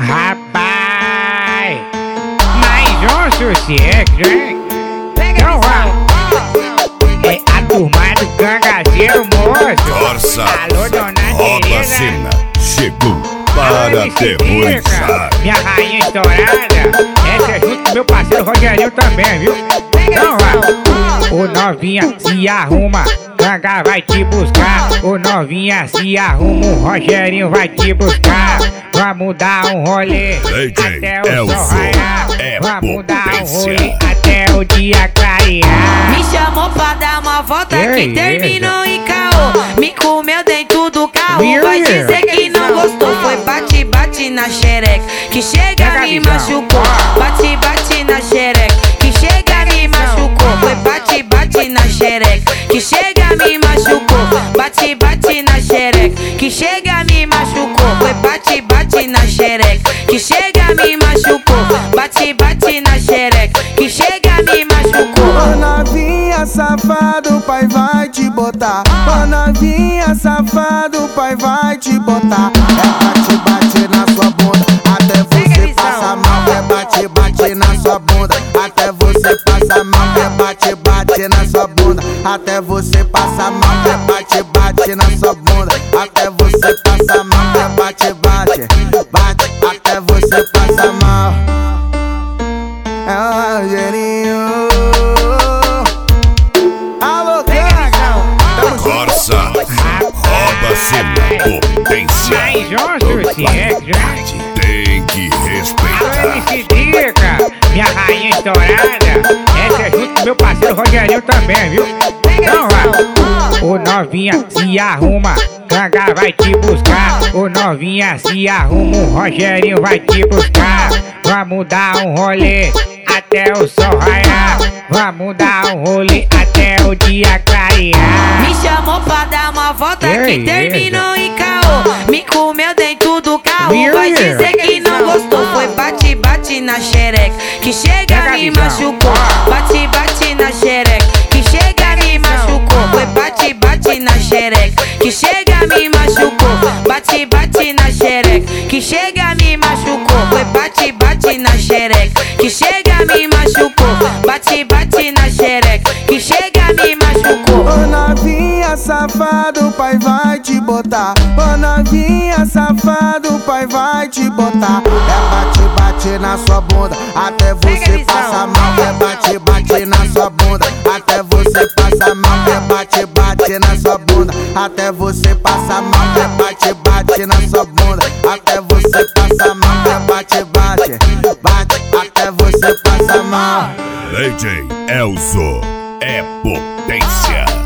Rapaz, mais um sucesso, hein? Então é a turma do cangaceiro, moço. Força, Alô, dona rouba a Tereza. cena, chegou para aterrorizar. Minha rainha estourada, essa é junto com meu parceiro Rogerinho também, viu? Então ô novinha, se arruma, Ganga vai te buscar. Ô novinha, se arruma, o Rogerinho vai te buscar. Vamos dar um rolê até o sol raiar. Vamos dar um rolê até o dia clarear. Me chamou pra dar uma volta que terminou em caô. Me comeu dentro do carro, vai dizer que não gostou. Foi bate-bate na xereca, que chega me machucou. Bate-bate na xereca, que chega me machucou. Foi bate-bate na xereca, que chega me machucou. Bate-bate na xereca, que chega me machucou. Foi bate-bate na xereca, que chega me machucou. Bate-bate na xereca, que chega me machucou. Ô novinha safado, o pai vai te botar. Ô novinha safado, o pai vai te botar. É bate-bate na sua bunda, até você passa mal. É bate-bate na sua bunda, até você passa mal. É bate-bate na sua bunda, até você passa mal. É bate-bate na sua bunda, até você passa mal. É bate-bate, bate até você passa mal. É o Rogerinho. Alô, Ganga. Força, rouba a cena, potência. Mais um sucesso, hein? Tem que Alô, respeitar. MC Drica, minha rainha estourada, essa é junto com meu parceiro Rogerinho também, viu? Então ô novinha, se arruma, Ganga vai te buscar. Ô novinha, se arruma, o Rogerinho vai te buscar. Vamos dar um rolê até o sol raiar. Vamos dar um rolê até o dia clarear. Me chamou pra dar uma volta que terminou em caô. Me comeu dentro do carro, vai dizer que não gostou. Foi bate-bate na xereca, que chega me machucou. Bate-bate na xereca, que chega me machucou. Foi bate-bate na xereca, que chega me machucou. Bate-bate na xereca, que chega me machucou. Foi bate-bate na xereca, que chega me machucou. Bate-bate na xereca, que chega me machucou. Ô novinha safado, o pai vai te botar. Ô novinha safado, o pai vai te botar. É bate-bate na sua bunda, até você passa mal. É bate-bate na sua bunda, até você passa mal. É bate-bate na sua bunda, até você passa mal. É bate-bate na sua bunda, até você passa mal. É bate-bate, bate até você passa mal. DJ Elzo é potência.